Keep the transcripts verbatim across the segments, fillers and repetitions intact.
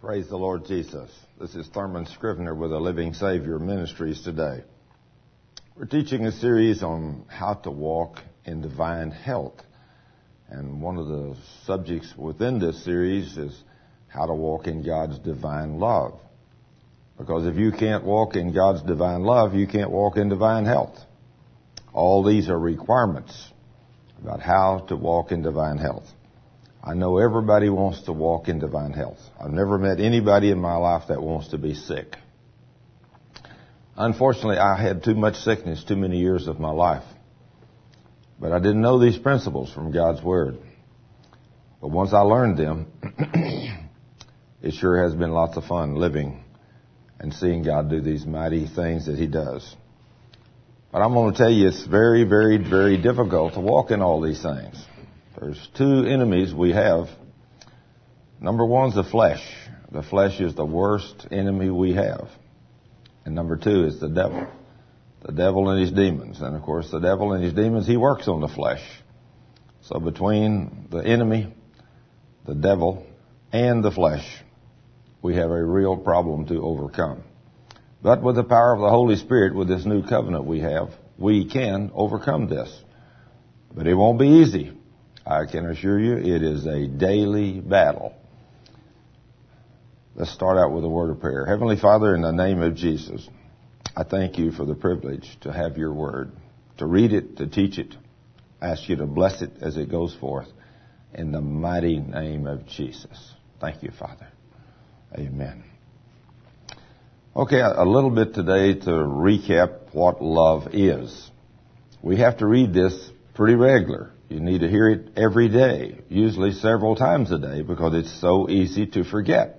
Praise the Lord Jesus. This is Thurman Scrivener with the Living Savior Ministries today. We're teaching a series on how to walk in divine health. And one of the subjects within this series is how to walk in God's divine love. Because if you can't walk in God's divine love, you can't walk in divine health. All these are requirements about how to walk in divine health. I know everybody wants to walk in divine health. I've never met anybody in my life that wants to be sick. Unfortunately, I had too much sickness too many years of my life. But I didn't know these principles from God's Word. But once I learned them, it sure has been lots of fun living and seeing God do these mighty things that He does. But I'm going to tell you, it's very, very, very difficult to walk in all these things. There's two enemies we have. Number one's the flesh. The flesh is the worst enemy we have. And number two is the devil. The devil and his demons. And of course, the devil and his demons, he works on the flesh. So between the enemy, the devil, and the flesh, we have a real problem to overcome. But with the power of the Holy Spirit, with this new covenant we have, we can overcome this. But it won't be easy. I can assure you it is a daily battle. Let's start out with a word of prayer. Heavenly Father, in the name of Jesus, I thank you for the privilege to have your word, to read it, to teach it. I ask you to bless it as it goes forth in the mighty name of Jesus. Thank you, Father. Amen. Okay, a little bit today to recap what love is. We have to read this pretty regular. You need to hear it every day, usually several times a day, because it's so easy to forget.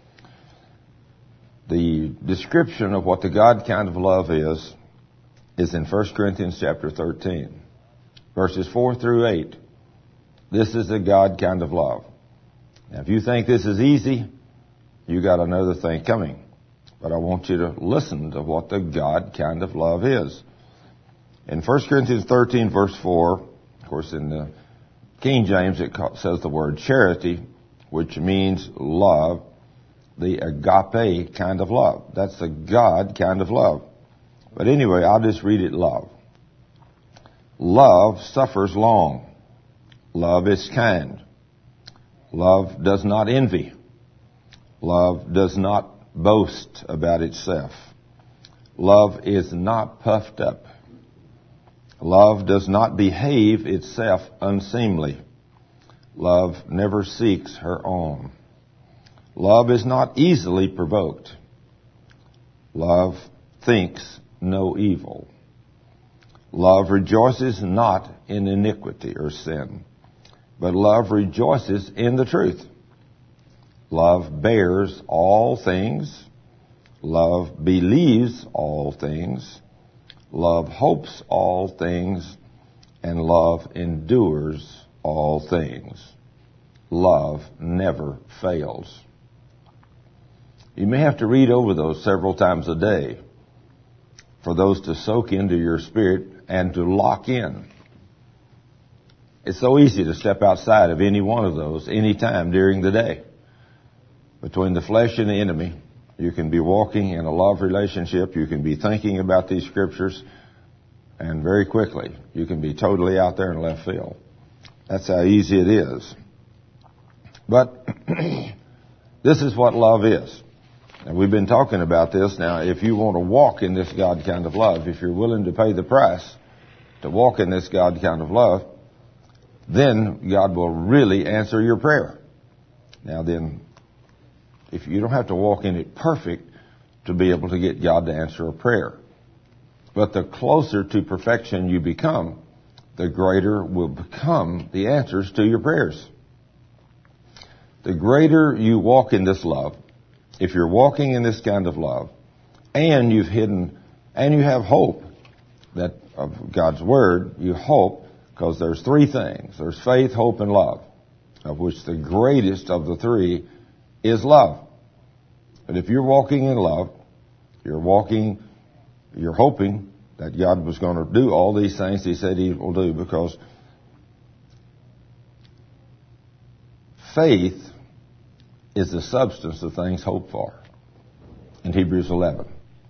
The description of what the God kind of love is, is in First Corinthians chapter thirteen, verses four through eight. This is the God kind of love. Now, if you think this is easy, you got another thing coming. But I want you to listen to what the God kind of love is. In First Corinthians thirteen, verse four, of course, in the King James, it says the word charity, which means love, the agape kind of love. That's the God kind of love. But anyway, I'll just read it love. Love suffers long. Love is kind. Love does not envy. Love does not boast about itself. Love is not puffed up. Love does not behave itself unseemly. Love never seeks her own. Love is not easily provoked. Love thinks no evil. Love rejoices not in iniquity or sin, but love rejoices in the truth. Love bears all things. Love believes all things. Love hopes all things, and love endures all things. Love never fails. You may have to read over those several times a day for those to soak into your spirit and to lock in. It's so easy to step outside of any one of those any time during the day. Between the flesh and the enemy, you can be walking in a love relationship. You can be thinking about these scriptures. And very quickly, you can be totally out there in left field. That's how easy it is. But this is what love is. And we've been talking about this. Now, if you want to walk in this God kind of love, if you're willing to pay the price to walk in this God kind of love, then God will really answer your prayer. Now then, if you don't have to walk in it perfect to be able to get God to answer a prayer. But the closer to perfection you become, the greater will become the answers to your prayers. The greater you walk in this love, if you're walking in this kind of love, and you've hidden, and you have hope that of God's Word, you hope, because there's three things. There's faith, hope, and love, of which the greatest of the three is love. But if you're walking in love, you're walking, you're hoping that God was going to do all these things He said He will do, because faith is the substance of things hoped for, in Hebrews eleven.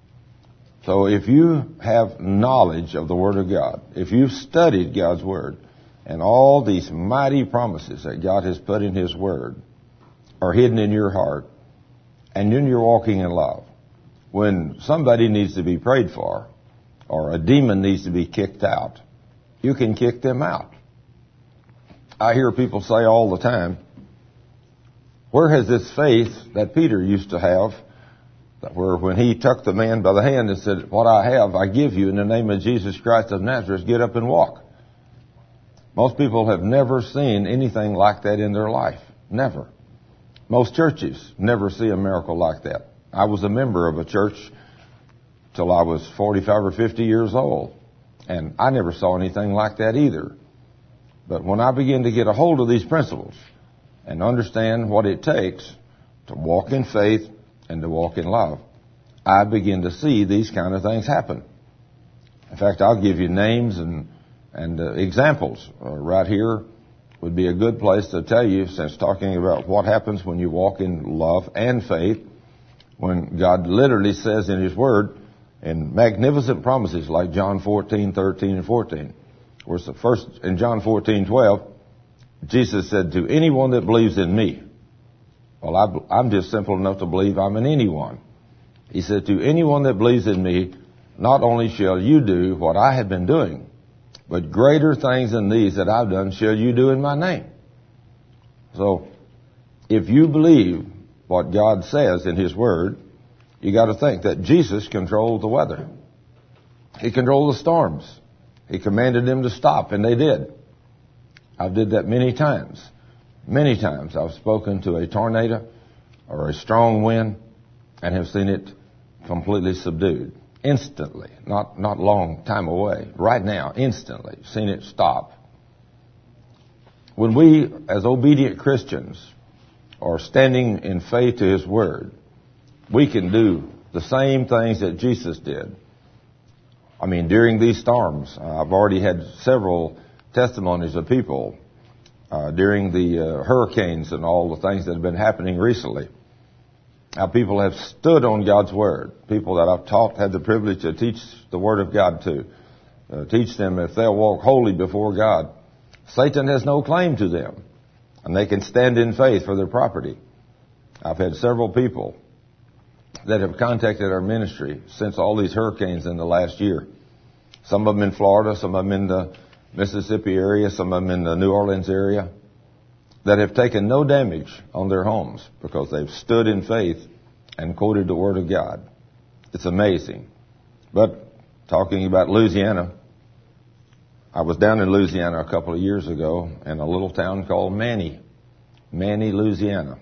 So if you have knowledge of the Word of God, if you've studied God's Word, and all these mighty promises that God has put in His Word are hidden in your heart, and then you're walking in love, when somebody needs to be prayed for, or a demon needs to be kicked out, you can kick them out. I hear people say all the time, where has this faith that Peter used to have, where when he took the man by the hand and said, what I have, I give you in the name of Jesus Christ of Nazareth, get up and walk. Most people have never seen anything like that in their life. Never. Most churches never see a miracle like that. I was a member of a church till I was forty-five or fifty years old, and I never saw anything like that either. But when I begin to get a hold of these principles and understand what it takes to walk in faith and to walk in love, I begin to see these kind of things happen. In fact, I'll give you names and and uh, examples. Uh, right here would be a good place to tell you, since talking about what happens when you walk in love and faith, when God literally says in His Word, in magnificent promises like John fourteen, thirteen, and fourteen. Where's the first, in John fourteen, twelve, Jesus said, to anyone that believes in me. Well, I, I'm just simple enough to believe I'm in anyone. He said, to anyone that believes in me, not only shall you do what I have been doing, but greater things than these that I've done shall you do in my name. So, if you believe what God says in His Word, you got to think that Jesus controlled the weather. He controlled the storms. He commanded them to stop, and they did. I did that many times. Many times I've spoken to a tornado or a strong wind and have seen it completely subdued. Instantly, not not long time away. Right now, instantly, seen it stop. When we, as obedient Christians, are standing in faith to His Word, we can do the same things that Jesus did. I mean, during these storms, uh, I've already had several testimonies of people uh, during the uh, hurricanes and all the things that have been happening recently. How people have stood on God's Word. People that I've taught, had the privilege to teach the Word of God to. Uh, teach them if they'll walk holy before God. Satan has no claim to them. And they can stand in faith for their property. I've had several people that have contacted our ministry since all these hurricanes in the last year. Some of them in Florida, some of them in the Mississippi area, some of them in the New Orleans area, that have taken no damage on their homes because they've stood in faith and quoted the Word of God. It's amazing. But talking about Louisiana, I was down in Louisiana a couple of years ago in a little town called Many, Many, Louisiana.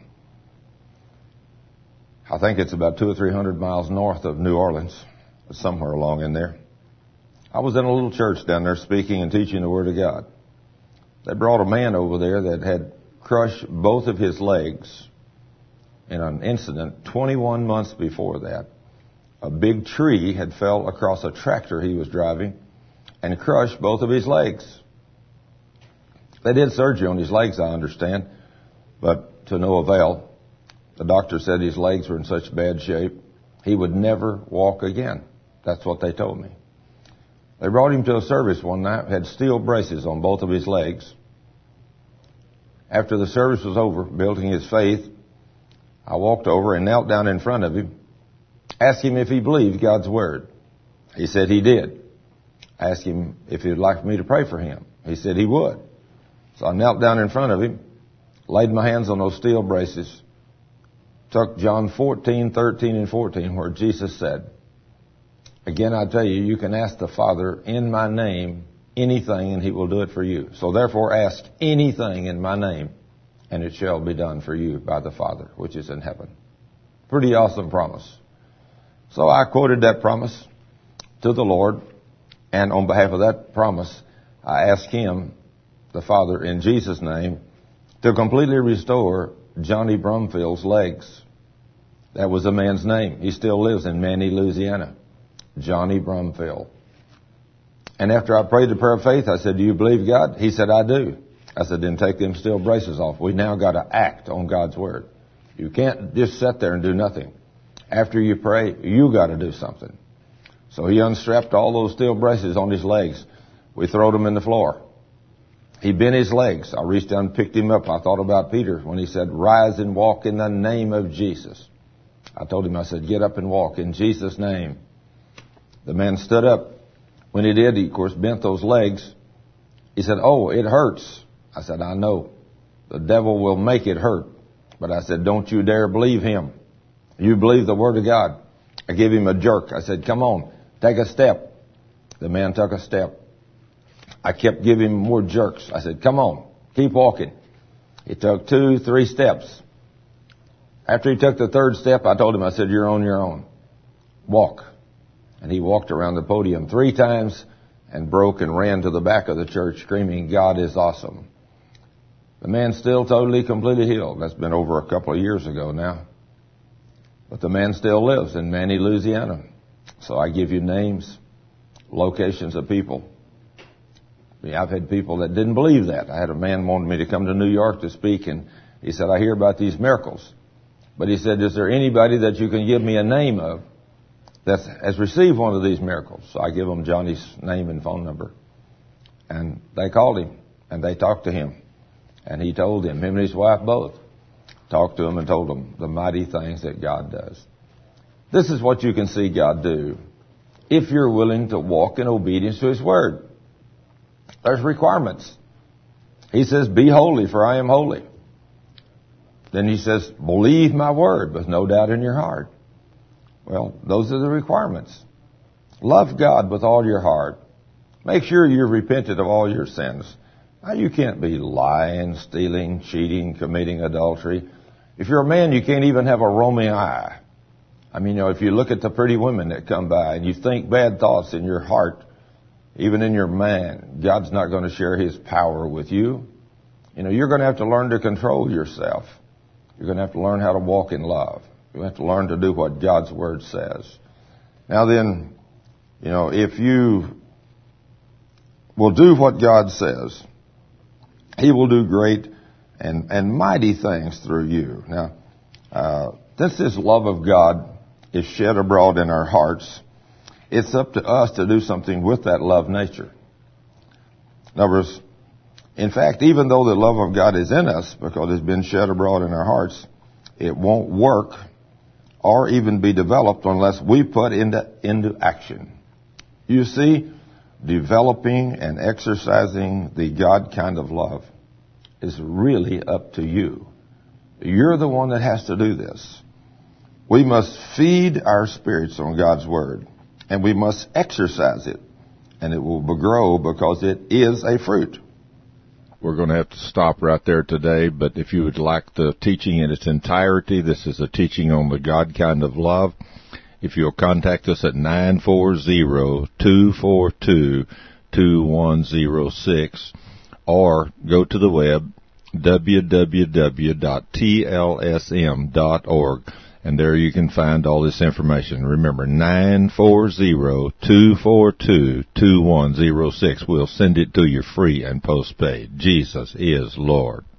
I think it's about two or three hundred miles north of New Orleans, somewhere along in there. I was in a little church down there speaking and teaching the Word of God. They brought a man over there that had crushed both of his legs in an incident twenty-one months before that. A big tree had fell across a tractor he was driving and crushed both of his legs. They did surgery on his legs, I understand, but to no avail. The doctor said his legs were in such bad shape, he would never walk again. That's what they told me. They brought him to a service one night, had steel braces on both of his legs. After the service was over, building his faith, I walked over and knelt down in front of him, asked him if he believed God's Word. He said he did. I asked him if he would like me to pray for him. He said he would. So I knelt down in front of him, laid my hands on those steel braces, took John fourteen, thirteen, and fourteen, where Jesus said, again, I tell you, you can ask the Father in my name anything, and He will do it for you. So therefore, ask anything in my name, and it shall be done for you by the Father, which is in heaven. Pretty awesome promise. So I quoted that promise to the Lord, and on behalf of that promise, I asked Him, the Father, in Jesus' name, to completely restore Johnny Brumfield's legs. That was the man's name. He still lives in Many, Louisiana. Johnny Brumfield. And after I prayed the prayer of faith, I said, do you believe God? He said, I do. I said, then take them steel braces off. We now got to act on God's Word. You can't just sit there and do nothing. After you pray, you got to do something. So he unstrapped all those steel braces on his legs. We throwed them in the floor. He bent his legs. I reached down and picked him up. I thought about Peter when he said, rise and walk in the name of Jesus. I told him, I said, get up and walk in Jesus' name. The man stood up. When he did, he, of course, bent those legs. He said, oh, it hurts. I said, I know. The devil will make it hurt. But I said, don't you dare believe him. You believe the word of God. I gave him a jerk. I said, come on, take a step. The man took a step. I kept giving him more jerks. I said, come on, keep walking. He took two, three steps. After he took the third step, I told him, I said, you're on your own. Walk. And he walked around the podium three times and broke and ran to the back of the church screaming, God is awesome. The man's still totally, completely healed. That's been over a couple of years ago now. But the man still lives in Manny, Louisiana. So I give you names, locations of people. Yeah, I've had people that didn't believe that. I had a man wanted me to come to New York to speak, and he said, I hear about these miracles. But he said, is there anybody that you can give me a name of that has received one of these miracles? So I give them Johnny's name and phone number. And they called him, and they talked to him. And he told them, him and his wife both, talked to him and told them the mighty things that God does. This is what you can see God do if you're willing to walk in obedience to his word. There's requirements. He says, be holy, for I am holy. Then he says, believe my word with no doubt in your heart. Well, those are the requirements. Love God with all your heart. Make sure you've repented of all your sins. Now, you can't be lying, stealing, cheating, committing adultery. If you're a man, you can't even have a roaming eye. I mean, you know, if you look at the pretty women that come by and you think bad thoughts in your heart, even in your mind, God's not going to share his power with you. You know, you're going to have to learn to control yourself. You're going to have to learn how to walk in love. You have to learn to do what God's word says. Now then, you know, if you will do what God says, he will do great and, and mighty things through you. Now, uh, since this love of God is shed abroad in our hearts, it's up to us to do something with that love nature. In other words, in fact, even though the love of God is in us because it's been shed abroad in our hearts, it won't work or even be developed unless we put into, into action. You see, developing and exercising the God kind of love is really up to you. You're the one that has to do this. We must feed our spirits on God's word, and we must exercise it, and it will grow because it is a fruit. We're going to have to stop right there today, but if you would like the teaching in its entirety, this is a teaching on the God kind of love. If you'll contact us at nine four zero, two four two, two one zero six or go to the web, w w w dot t l s m dot org, and there you can find all this information. Remember, nine four zero, two four two, two one zero six. We'll send it to you free and postpaid. Jesus is Lord.